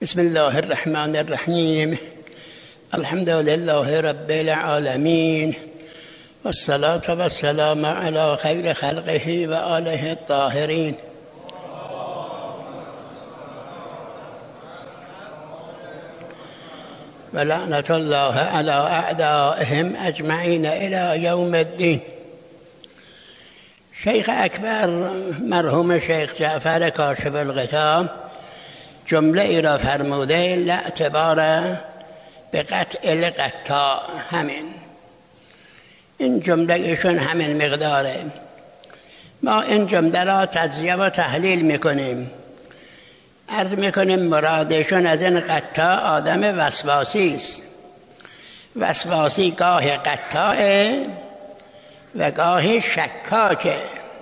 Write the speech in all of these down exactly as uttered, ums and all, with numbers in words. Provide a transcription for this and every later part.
بسم الله الرحمن الرحیم. الحمد لله رب العالمین والصلاة والسلام علی خیر خلقه و آله الطاهرین. و لعنت الله علی اعدائهم اجمعین الی یوم الدین. شیخ اکبر مرحوم شیخ جعفر کاشف الغطا جمله ای را فرموده: لا اعتبار به قطع القطاع. همین این جمله ایشون همین مقداره. ما این جمله را تجزیه و تحلیل میکنیم. عرض میکنیم مرادشون از این قطاع آدم وسواسی است. وسواسی گاه قطاعه و گاه شکاکه.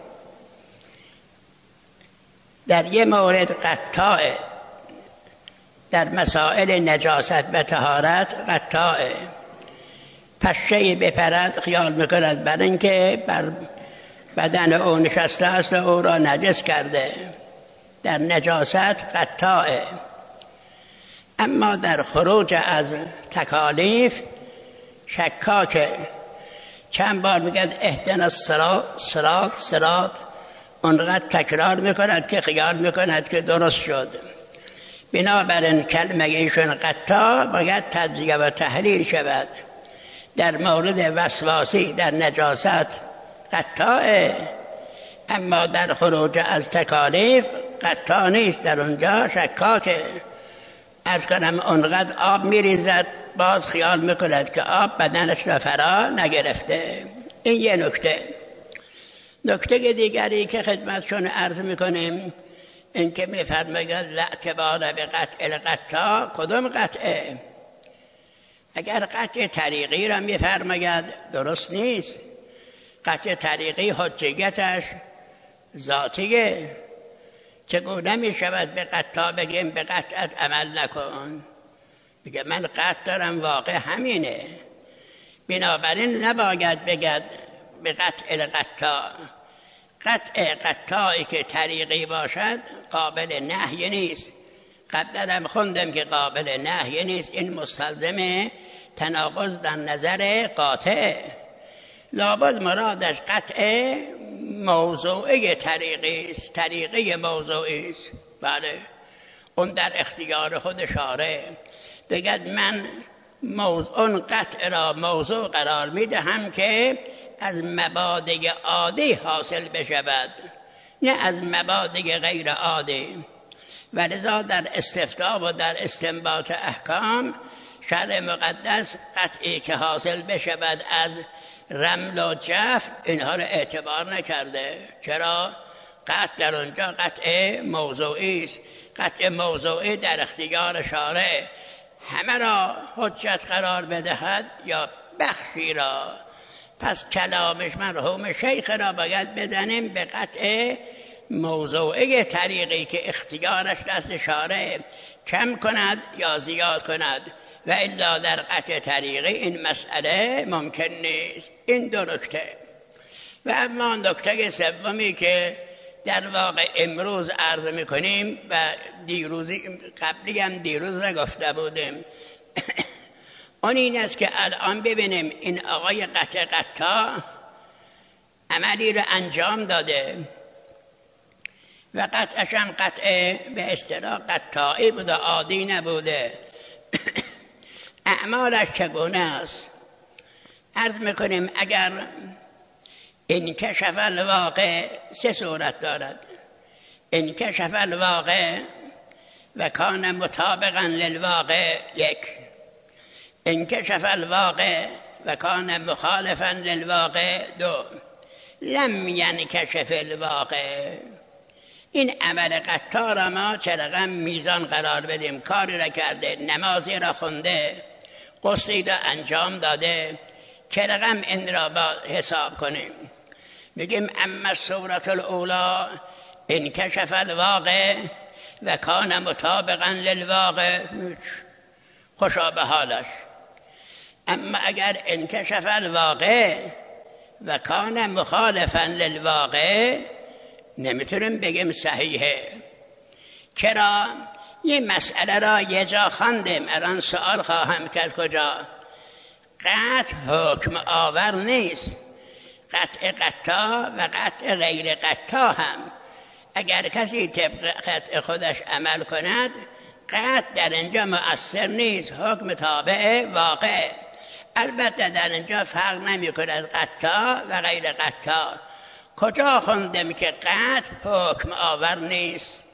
در یه مورد قطاعه، در مسائل نجاست و طهارت قطاعه. پشه‌ای بپرد خیال میکند بر اینکه بر بدن او نشسته است و او را نجس کرده، در نجاست قطاعه. اما در خروج از تکالیف شکاکه. چند بار میگد اهدنا الصراط صراط صراط، اونقدر تکرار میکند که خیال میکند که درست شد. بنابراین کلمه ایشون قطاع باید تجزیه و تحلیل شود. در مورد وسواسی در نجاست قطاعه، اما در خروج از تکالیف قطاع نیست، در اونجا شکاکه. از کنم اونقدر آب میریزد باز خیال میکند که آب بدنش را فرا نگرفته. این یه نکته. نکته دیگری که خدمتشون عرض میکنیم این که میفرماید لا اعتبار به قطع القطاع. کدوم قطعه؟ اگر قطع طریقی را میفرماید درست نیست. قطع طریقی حجیتش ذاتیه. چگونه میشود به قطع بگیم به قطعت عمل نکن؟ بگه من قطع دارم، واقع همینه. بنابراین نباید بگد به قطع القطاع. قطع قطعی که طریقی باشد قابل نهی نیست. قبلا هم خوندم که قابل نهی نیست. این مستلزم تناقض در نظر قاطع. لابد مرادش قطع موضوعی طریقی است. طریقی موضوعی است. بله، اون در اختیار خود شارع. بگد من موضوع اون قطع را موضوع قرار میدهم که از مبادئ عادی حاصل بشود، نه از مبادئ غیر عادی. ولذا در استفتاء و در استنباط احکام شرع مقدس قطعی که حاصل بشود از رمل و جف اینها را اعتبار نکرده. چرا؟ قطع در اونجا قطع موضوعی است. قطع موضوعی در اختیار شارع همه را حجت قرار بدهد یا بخشی را. پس کلامش مرحوم شیخ را باید بزنیم به قطع موضوعی طریقی که اختیارش دست شارع کم کند یا زیاد کند، و الا در قطع طریقی این مسئله ممکن نیست. این دو نکته. و اما نکته سومی که در واقع امروز عرض میکنیم و دیروزی قبلی هم دیروز نگفته بودیم اون این است که الان ببینیم این آقای قطع قطاع عملی را انجام داده و قطعش هم قطع به اصطلاح قطاعی بوده، عادی نبوده. اعمالش چگونه است؟ عرض میکنیم اگر انکشف الواقع سه صورت دارد. انکشف الواقع و کان مطابقا للواقع یک. انکشف الواقع و کان مخالفا للواقع دو. لم ینکشف الواقع. این عمل قطاع را ما چه رقم میزان قرار بدیم؟ کاری را کرده، نمازی را خونده، قصدی را انجام داده، چه رقم این را با حساب کنیم؟ میگیم اما صورت الاولا انکشف الواقع و کان مطابقا للواقع، خوشا به حالش. اما اگر انکشف الواقع و کان مخالفا للواقع نمیتونیم بگیم صحیحه. چرا؟ یه مسئله را یه جا خواندیم، الان سوال خواهم کرد کجا. قطع حکم آور نیست، قطع قطع و قطع غیر قطع هم. اگر کسی طبق قطع خودش عمل کند، قطع در اینجا مؤثر نیست، حکم تابع واقع. البته در اینجا فرق نمی کند قطع و غیر قطع. کجا خوندم که قطع حکم آور نیست؟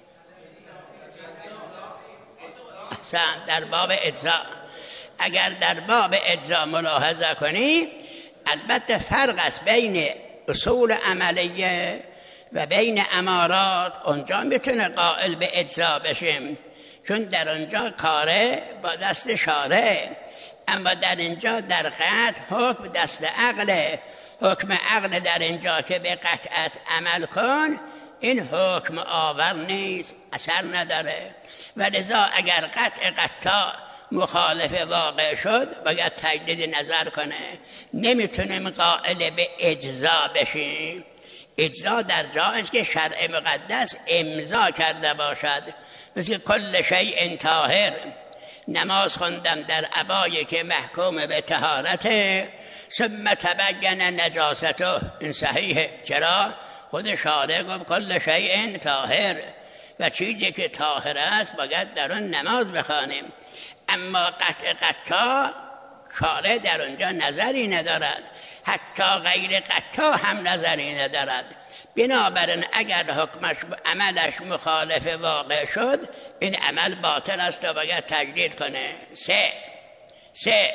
احسن، در باب اجزا. اگر در باب اجزا ملاحظه کنی، البته فرق است بین اصول عملیه و بین امارات. اونجا میتونه قائل به اجزا بشیم، چون در اونجا کاره با دست شارع، اما در اینجا در قطع حکم دست عقله. حکم عقل در اینجا که به قطعت عمل کن، این حکم آور نیست، اثر نداره. و لذا اگر قطع قطع مخالف واقع شد، باید تجدید نظر کنه. نمیتونیم قائل به اجزا بشیم. اجزا در جایست که شرع مقدس امضا کرده باشد، مثل کل شیء طاهر. نماز خوندم در عبایی که محکوم به طهارته، ثم تبین نجاسته، این صحیحه. چرا؟ خود شارع گفت کل شیء طاهر، و چیزی که طاهر است باید در آن نماز بخوانیم. اما قطع قطع شارع در اونجا نظری ندارد، حتی غیر قطع هم نظری ندارد. بنابراین اگر حکمش عملش مخالف واقع شد، این عمل باطل است و باید تجدید کنه. سه سه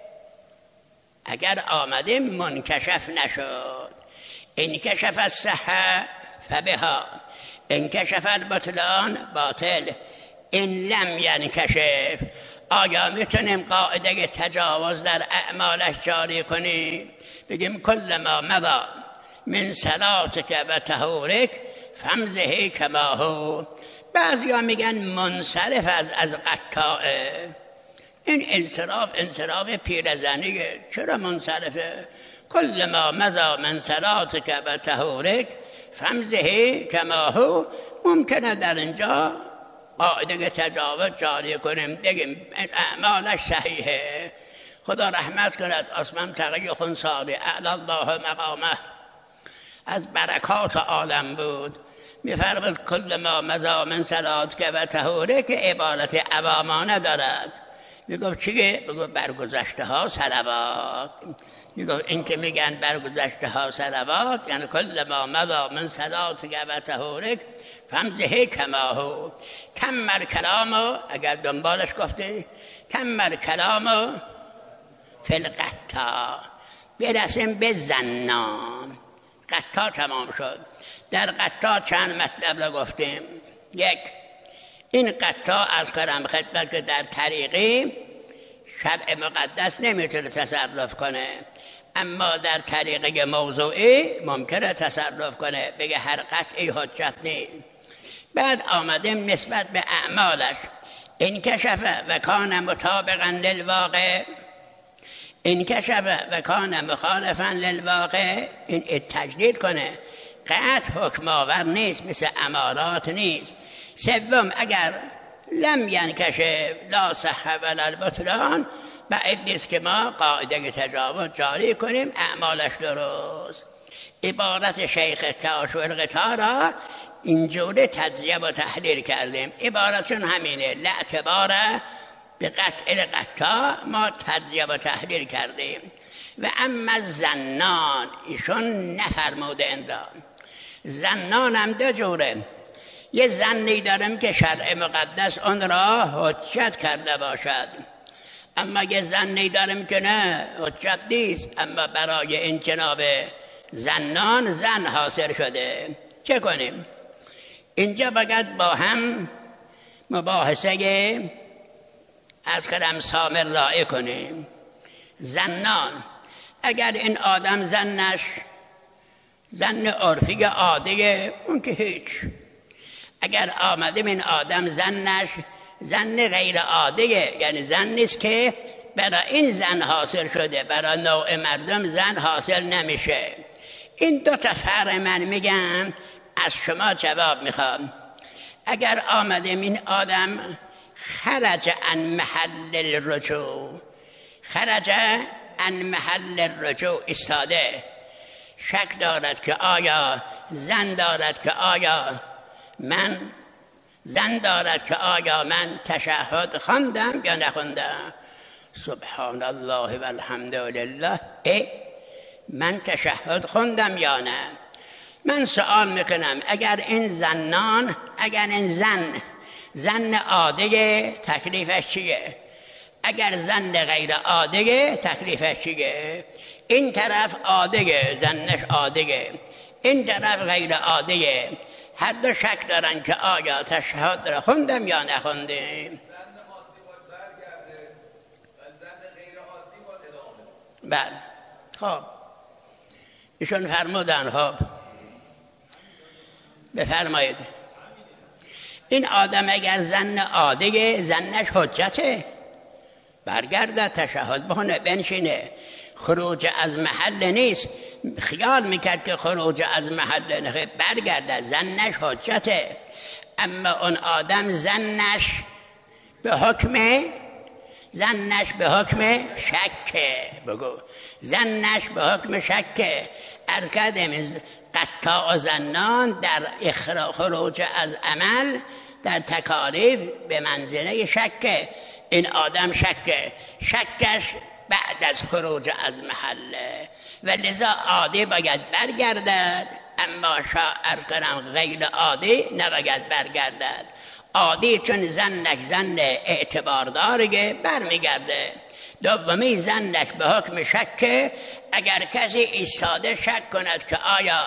اگر آمده منکشف نشد، انکشف الصحه فبها، انکشف البطلان باطل. این لم ینکشف، آیا میتونیم قاعده تجاوز در اعمالش جاری کنیم؟ بگیم کل ما مضى من صلاتک و طهورک فامضه کما هو. بعضی ها میگن منصرف از از قطاعه. این انصراف انصراف پیرزنیه. چرا منصرفه؟ کل ما مضى من صلاتک و طهورک فامضه کما هو. ممکنه در اینجا قاعده تجاوز جاری کنیم، بگیم اعمالش صحیحه. خدا رحمت کند اسمم تقی خونساری اعلی الله مقامه، از برکات عالم بود. میفرمود کل ما مضى من صلاتک و طهورک که عبارت عوامانه دارد. میگفت چیه؟ بگو برگذشته ها صلوات. میگفت این که میگن برگذشته ها صلوات یعنی کل ما مضى من صلاتک و طهورک فامضه کما هو. کمل کلامو، اگر دنبالش گفته کمل کلامو فی القطع، برسیم به زنان. قطع تمام شد. در قطع چند مطلب را گفتیم. یک، این قطع از کردم خدمت که در طریقی شرع مقدس نمیتونه تصرف کنه، اما در طریقه موضوعی ممکنه تصرف کنه، بگه هر قطعی حجت نیست. بعد آمدیم نسبت به اعمالش، انکشف و کان مطابقا للواقع، انکشف و کان مخالفا للواقع، این تجدید کنه. قطع حکم آور نیست، مثل امارات نیست. سوم، اگر لم ینکشف لا صح ولا البطلان، بعد نیست که ما قاعده تجاوز جاری کنیم، اعمالش درست. عبارت شیخ کاشف الغطا را اینجوری تجزیه و تحلیل کردیم. عبارتشون همینه، لا اعتبار به قطع القطع، ما تجزیه و تحلیل کردیم. و اما زنان، ایشون نفرموده این را. زنان هم دو جوره. یه زنی داریم که شرع مقدس اون را حجت کرده باشد، اما یه زنی داریم که نه حجت نیست، اما برای این جناب زنان زن حاصل شده. چه کنیم؟ اینجا باید با هم مباحثه از کلم سامر رائع کنیم. زنان، اگر این آدم زنش زن عرفی عادیه، اون که هیچ. اگر آمده این آدم زنش زن غیر عادیه، یعنی زن نیست که برای این زن حاصل شده، برای نوع مردم زن حاصل نمیشه. این دو تا فرق من میگم، از شما جواب میخوام. اگر آمده این آدم خرج عن محل الرجوع، خرج عن محل الرجوع، ایستاده، شک دارد که آیا زن دارد که آیا من زن دارد که آیا من تشهد خواندم یا نخواندم. سبحان الله و الحمد لله، ای من تشهد خوندم یا نه؟ من سوال میکنم اگر این زنان، اگر این زن زن عادیه تکلیفش چیه؟ اگر زن غیر عادیه تکلیفش چیه؟ این طرف عادیه، زنش عادیه، این طرف غیر عادیه، هر دو شک دارن که آیا تشهد را خوندم یا نخوندم. بله. خب ایشون فرمودن، خب بفرمایید این آدم اگر زن عادیه زنش حجته، برگرده تشهد بخونه بنشینه، خروج از محل نیست. خیال میکرد که خروج از محل نیست، برگرده زنش حجته. اما اون آدم زنش به حکم زنش به حکم شکه، بگو زنش به حکم شکه. عرض کردیم قطاع زنان در خروج از عمل در تکالیف به منزله شکه. این آدم شکه، شکش بعد از خروج از محله و لذا عادی باید برگردد، اما شا عرض کنم غیر عادی نباید برگردد. عادی چون زنش زن اعتبارداره برمیگرده. دومی زنش به حکم شکه، اگر کسی ایستاده شک کند که آیا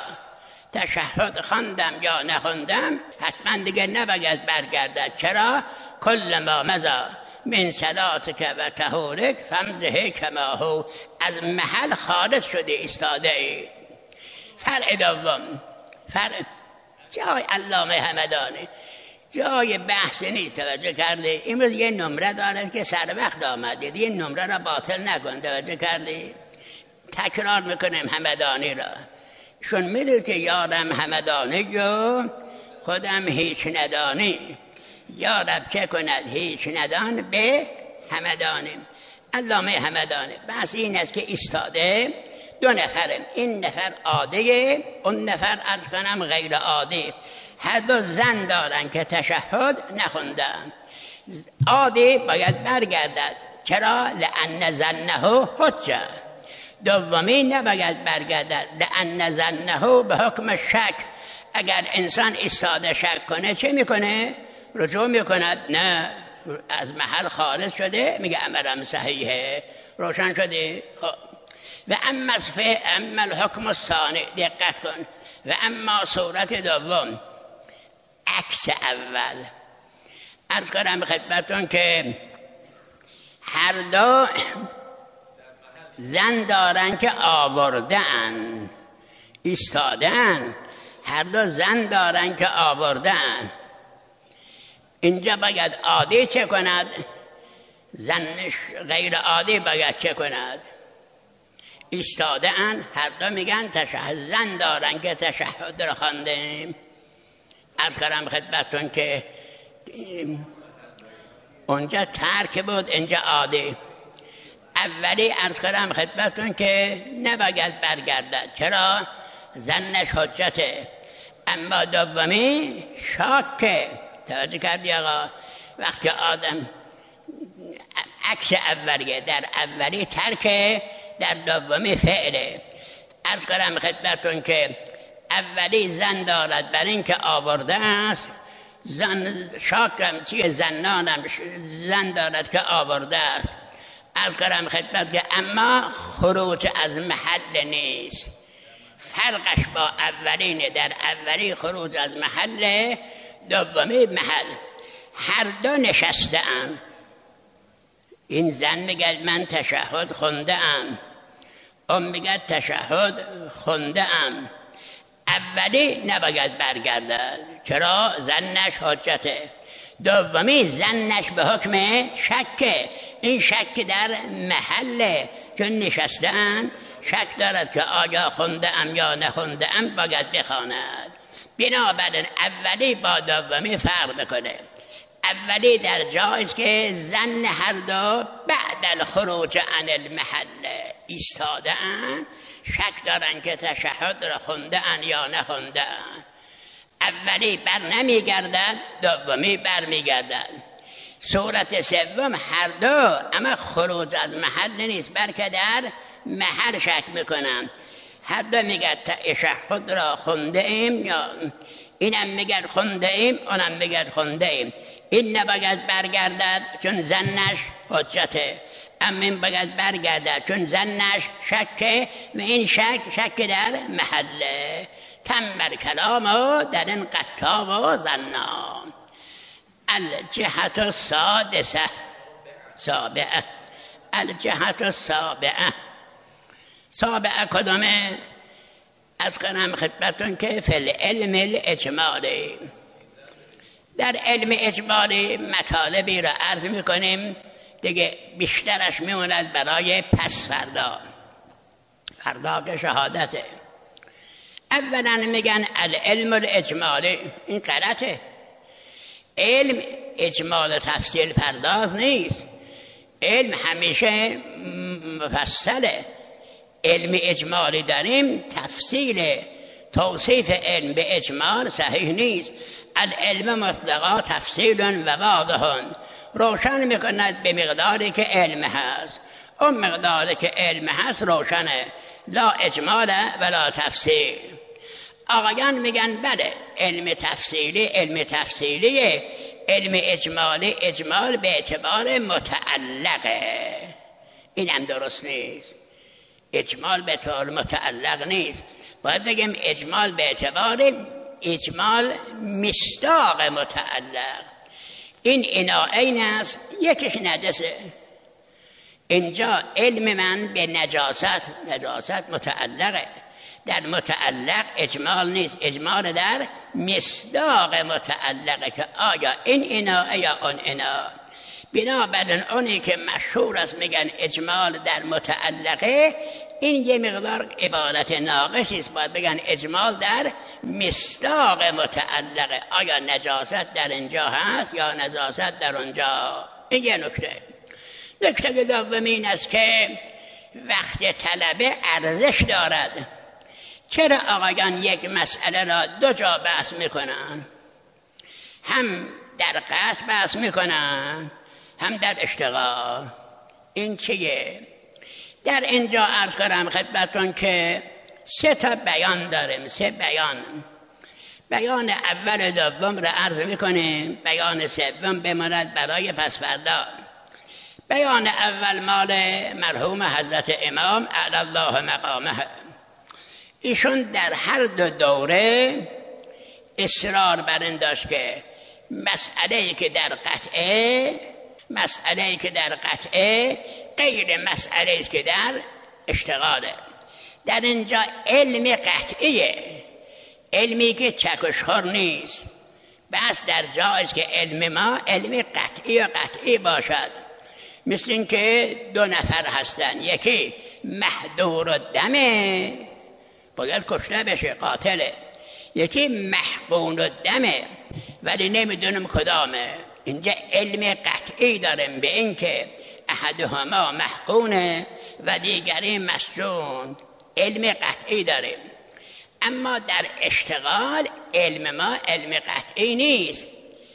تشهد خواندم یا نخواندم حتما دیگه نباید برگردد. چرا؟ کل ما مضی من صلاتک و طهورک فامضه کما هو، از محل خارج شده ایستاده ای. فرع دوم، فرع جای علامه همدانی جای بحث نیست، توجه کرده؟ امروز یه نمره داره که سر وقت آمده، یه نمره را باطل نکن، توجه کرده؟ تکرار میکنیم همدانی را، چون میدونید که یارم همدانی جو خودم هیچ ندانی، یارب چه کند هیچ ندان به همدانی. علامه همدانی بحث این است که ایستاده دو نفره، این نفر عادیه، اون نفر عرض کنم غیر عادی، هر دو زن دارن که تشهد نخوندن. عادی باید برگردد، چرا؟ لأن زنه حجه. دومی نباید برگردد، لأن زنه به حکم شک. اگر انسان ایستاده شک کنه چه میکنه؟ رجوع میکند؟ نه، از محل خارج شده، میگه امرم صحیحه، روشن شده. خب و اما اما الحکم الثانی، دقت کن، و اما صورت دوم عکس اول. عرض کنم خدمتتون که هر دو زن دارن که آوردن ایستادن، هر دو زن دارن که آوردن. اینجا باید عادی چه کند؟ زنش غیر عادی باید چه کند؟ ایستاده ان، هر دو میگن تشهد، زن دارن که تشهد را خواندیم. عرض کنم خدمتتون که اونجا ترک بود، اینجا عادی. اولی عرض کنم خدمتتون که نباید برگردد، چرا؟ زنش حجته. اما دومی شاکه، توجه کردی آقا؟ وقتی آدم عکس اولیه، در اولی ترکه، در دومی فعله. عرض کنم خدمتتون که اولی زن دارد بر این که آورده است، زن شاکم چیه؟ زنانم زن دارد که آورده است. عرض کنم خدمت که اما خروج از محل نیست، فرقش با اولینه، در اولی خروج از محل، دومی محل. هر دو نشسته ام، این زن میگه من تشهد خونده ام، اون میگه تشهد خونده ام. اولی نباید برگردد، چرا؟ زنش حجته. دومی زنش به حکم شکه، این شک در محله، چون نشستن شک دارد که آیا خونده ام یا نخونده ام، باید بخواند. بنابراین اولی با دومی فرق بکنه. اولی در جایز که زن هر دو بعد الخروج عن المحل ایستاده اند، شک دارن که تشهد را خونده اند یا نخونده اند. اولی بر نمی گردد، دومی بر می گردد. صورت سوم هر دو اما خروج از محل نیست، بلکه در محل شک میکنن. هر دو میگن تشهد را خونده ایم، یا اینم میگن خونده ایم، اونم میگن خونده ایم. این نباید برگردد چون زنش حجته، اما این باید برگردد چون زنش شکه و این شک شک در محله. تم کلام و در این قطع و زنا. الجهت السادسه سابعه الجهت السابعه سابعه کدامه؟ از کنم خدمتون که فی العلم الاجمالی، در علم اجمالی مطالبی را عرض میکنیم دیگه، بیشترش میموند برای پس فردا، فردا که شهادته. اولا میگن العلم الاجمالی، این غلطه. علم اجمال و تفصیل پرداز نیست، علم همیشه مفصله. علم اجمالی داریم، تفصیل توصیف علم به اجمال صحیح نیست. العلم مطلقا تفصیل و واضح، روشن میکند به مقداری که علم هست، اون مقداری که علم هست روشنه، لا اجمال ولا تفصیل. آقایان میگن بله علم تفصیلی علم تفصیلیه، علم اجمالی اجمال به اعتبار متعلقه. این هم درست نیست، اجمال به طور متعلق نیست، باید بگیم اجمال به اعتبار اجمال مصداق متعلق. این اینائین است، یکیش نجسه. اینجا علم من به نجاست، نجاست متعلقه، در متعلق اجمال نیست، اجمال در مصداق متعلقه که آیا این اینا یا اون اینا. بنابراین اونی که مشهور است میگن اجمال در متعلقه، این یه مقدار عبارت ناقصی است، باید بگن اجمال در مصداق متعلقه، آیا نجاست در اینجا هست یا نجاست در اونجا. این یه نکته. نکته دوم این است که وقت طلبه ارزش دارد. چرا آقایان یک مسئله را دو جا بحث میکنن؟ هم در قطع بحث میکنن، هم در اشتغال. این چیه؟ در اینجا عرض کنم خدمتون که سه تا بیان داریم، سه بیان. بیان اول دوم را عرض میکنیم، بیان سوم بماند برای پس فردا. بیان اول مال مرحوم حضرت امام اعلی الله مقامه. ایشون در هر دو دوره اصرار بر این داشت که مسئله‌ای که در قطعه، مسئله‌ای که در قطعه غیر مسئله‌ای است که در اشتغاله. در اینجا علم قطعیه، علمی که چکشخور نیست. بس در جایز که علم ما علم قطعی و قطعی باشد. مثل این که دو نفر هستن، یکی محدور الدمه باید کشته بشه، قاتله، یکی محقون الدمه ولی نمیدونم کدامه. اینجا علم قطعی داریم به این که احدهما محقونه و دیگری مسجون، علم قطعی داریم. اما در اشتغال علم ما علم قطعی نیست،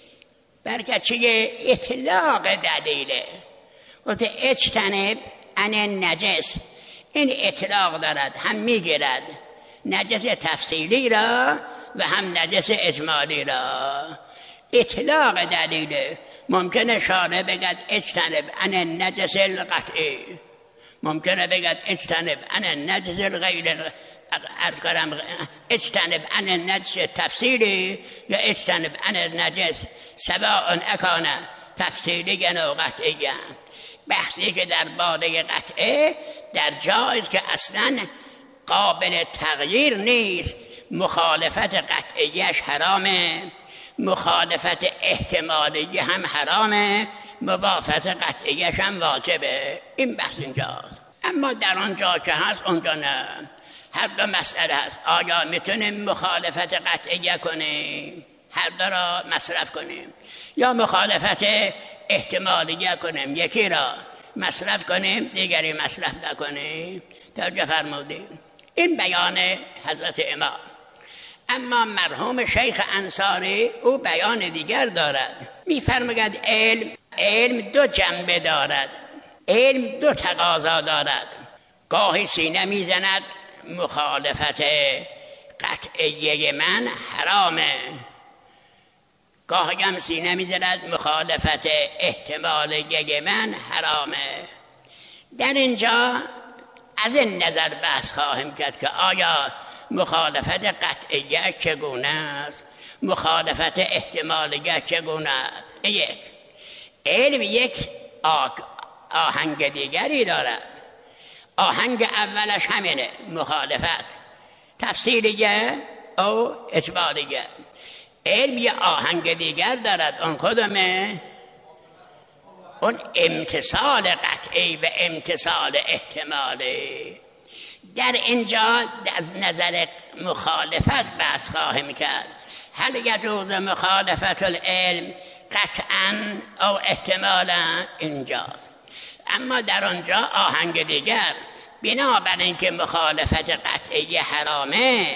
بلکه چیه؟ اطلاق دلیله. گفته اجتنب عن النجس، این اطلاق دارد، هم میگیرد نجس تفصیلی را و هم نجس اجمالی را. اطلاق دلیله. ممکنه شارع بگد اجتنب عن النجس القطعی، ممکنه بگد اجتنب عن النجس الغیر ارز کنم اجتنب عن النجس تفصیلی یا اجتنب عن النجس سواء اکان تفصیلی و قطعی. بحثی که در باره قطعه در جایز که اصلا قابل تغییر نیست، مخالفت قطعیش حرامه، مخالفت احتمالی هم حرامه، موافقت قطعیش هم واجبه. این بحث اینجاست. اما در آنجا که هست اونجا نه. هر دو مسئله هست. آیا میتونیم مخالفت قطعیه کنیم؟ هر دو را مصرف کنیم، یا مخالفت احتمالیه کنیم، یکی را مصرف کنیم دیگری مصرف نکنیم. توجه فرمودیم. این بیان حضرت امام. اما مرحوم شیخ انصاری او بیان دیگر دارد، می‌فرماید علم علم دو جنبه دارد، علم دو تقاضا دارد. گاهی سینه میزند مخالفت قطعیه من حرامه، گاهی هم سینه میزند مخالفت احتمالیه من حرامه. در اینجا از این نظر بحث خواهیم کرد که آیا مخالفت قطعیه چگونه است، مخالفت احتمالیه چگونه است. یک علم یک آهنگ دیگری دارد. آهنگ اولش همینه، مخالفت تفصیلیه او اجمالیه. علم یه آهنگ دیگر دارد، اون کدومه؟ اون امتصال قطعی و امتصال احتمالی. در اینجا از نظر مخالفت بحث خواهیم کرد. هل یجوز مخالفت العلم قطعا او احتمالا؟ اینجاست. اما در آنجا آهنگ دیگر، بنابراین که مخالفت قطعی حرامه،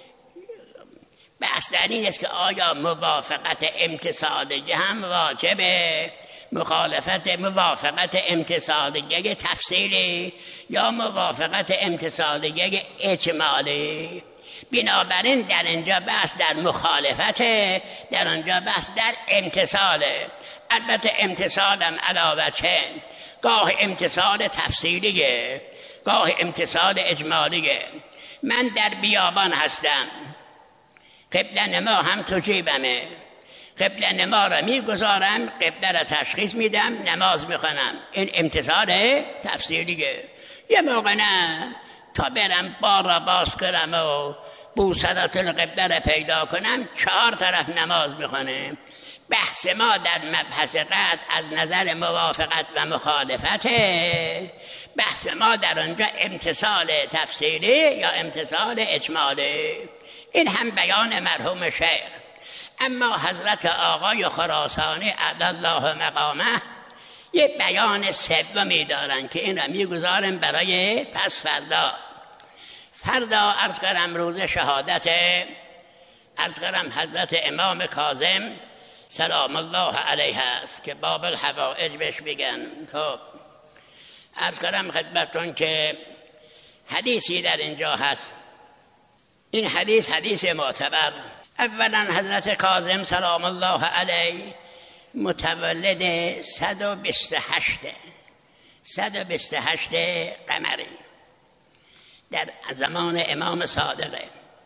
بحث در این است که آیا موافقت امتصالیه هم واجبه، مخالفت موافقت امتصالیه تفصیلی یا موافقت امتصالیه اجمالی. بنابراین در اینجا بحث در مخالفت، در آنجا بحث در امتصاله. البته امتصالم علاوه چه، گاه امتصال تفصیلیه، گاه امتصال اجمالیه. من در بیابان هستم، قبله نما هم تو جیبمه، قبله نما را میگذارم، قبله را تشخیص میدم، نماز میخونم. این امتصال تفصیلیه. یه موقع نه، تا برم بار را باز کنم و بوصلات القبله را پیدا کنم، چهار طرف نماز میخونم. بحث ما در مبحث قطع از نظر موافقت و مخالفته. بحث ما در آنجا امتصال تفصیلی یا امتصال اجمالی. این هم بیان مرحوم شیخ. اما حضرت آقای خراسانی عدل الله مقامه یه بیان سومی دارن که این را میگذارم برای پس فردا. فردا عرض کردم روز شهادت، عرض کردم حضرت امام کاظم سلام الله علیه است که باب الحوائج بهش بگن. خب عرض کردم خدمتتون که حدیثی در اینجا هست. این حدیث حدیث معتبر. اولا حضرت کاظم سلام الله علیه متولد صد و بیست و هشت صد و بیست و هشت قمری در زمان امام صادقه.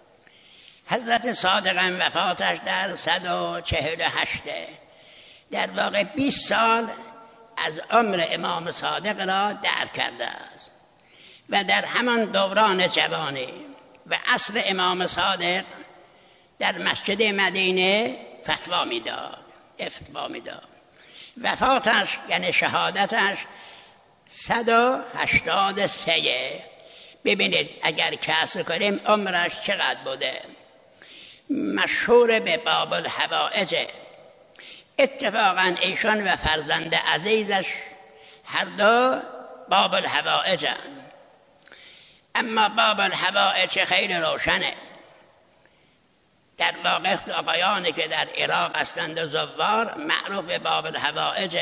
حضرت صادق وفاتش در صد و چهل و هشت. در واقع بیست سال از عمر امام صادق را در کرده است و در همان دوران جوانی و عصر امام صادق در مسجد مدینه فتوا میداد افتوا میداد. وفاتش یعنی شهادتش صد و هشتاد و سه. ببینید اگر کسر کنیم عمرش چقدر بوده. مشهور به باب الحوائج. اتفاقا ایشان و فرزند عزیزش هر دو باب الحوائجن. اما باب الحوائج خیلی روشنه. در واقع آقایانی که در عراق هستند و زوار معروف به باب الحوائج.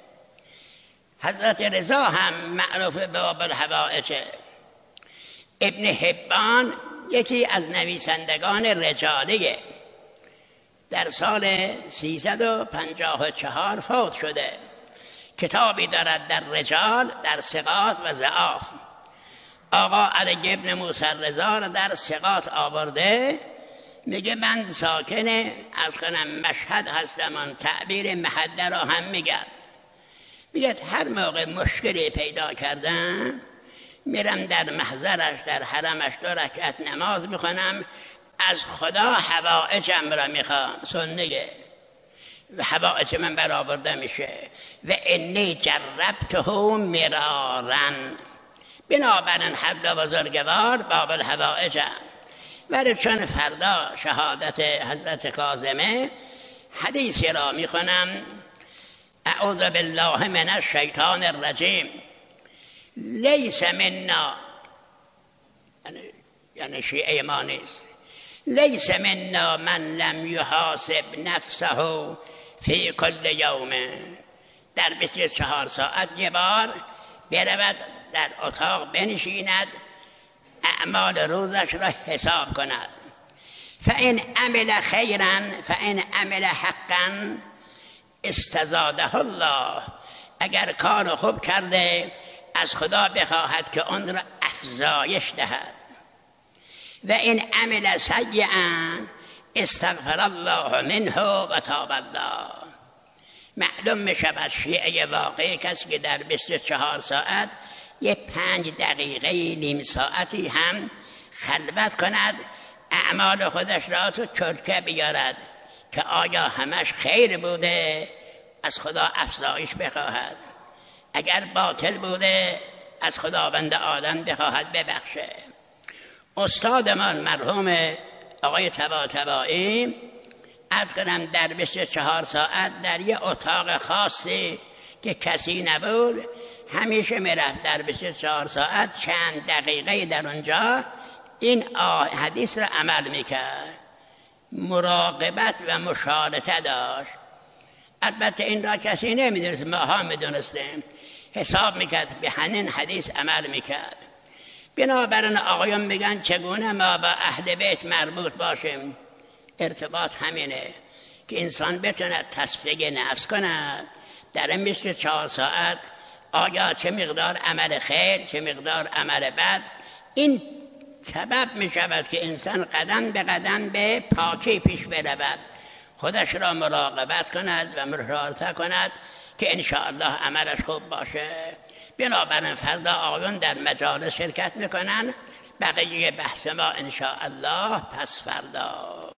حضرت رضا هم معروف به باب الحوائج. ابن حبان یکی از نویسندگان رجالیه، در سال سیصد و پنجاه و چهار فوت شده. کتابی دارد در رجال، در ثقات و ضعاف. آقا علی ابن موسی رضا را در ثقات آورده، میگه من ساکن از کنم مشهد هستم، آن تعبیر محله را هم میگن. میگه هر موقع مشکلی پیدا کردم میرم در محضرش در حرمش دو رکعت نماز میخونم، از خدا حوائجم را میخوام. سنگه و حوائج من برآورده میشه. و انی جربته مرارن. بنابراین حد بزرگوار باب الحوائجم. ولی چون فردا شهادت حضرت کاظمه حدیثی را میخونم: اعوذ بالله من الشیطان الرجیم لیس منا، یعنی شیعه ما نیست، لیس منا من لم یحاسب نفسه فی کل یوم. در بیست و چهار ساعت یه بار برود در اتاق بنشیند، اعمال روزش را حساب کند. فإن عمل خیرا فإن عمل حقا استزاده الله. اگر کار خوب کرده از خدا بخواهد که آن را افزایش دهد. و این عمل سیئا استغفر الله منه و تاب الله. معلوم می شود شیعه واقعی کسی که در بیست و چهار ساعت یه پنج دقیقه نیم ساعتی هم خلوت کند، اعمال خودش را تو چرتکه بیارد که آیا همش خیر بوده از خدا افزایش بخواهد، اگر باطل بوده از خداوند عالم بخواهد ببخشه. استادمان مرحوم آقای طباطبایی عرض کنم در بیست و چهار ساعت در یه اتاق خاصی که کسی نبود همیشه میرفت در بیست و چهار ساعت چند دقیقه در اونجا این حدیث را عمل میکرد، مراقبت و مشارطه داشت. البته این را کسی نمیدونست، ما ها میدونستیم، حساب میکرد به همین حدیث عمل میکرد. بنابراین آقایان میگن چگونه ما با اهل بیت مربوط باشیم؟ ارتباط همینه که انسان بتونه تصفیه نفس کنه در این بیست و چهار ساعت، آیا چه مقدار عمل خیر چه مقدار عمل بد. این سبب می شود که انسان قدم به قدم به پاکی پیش برود، خودش را مراقبت کند و مشارطه کند که انشاءالله عملش خوب باشه. بنابراین فردا آقایان در مجالس شرکت میکنن، بقیه بحث ما انشاءالله پس فردا.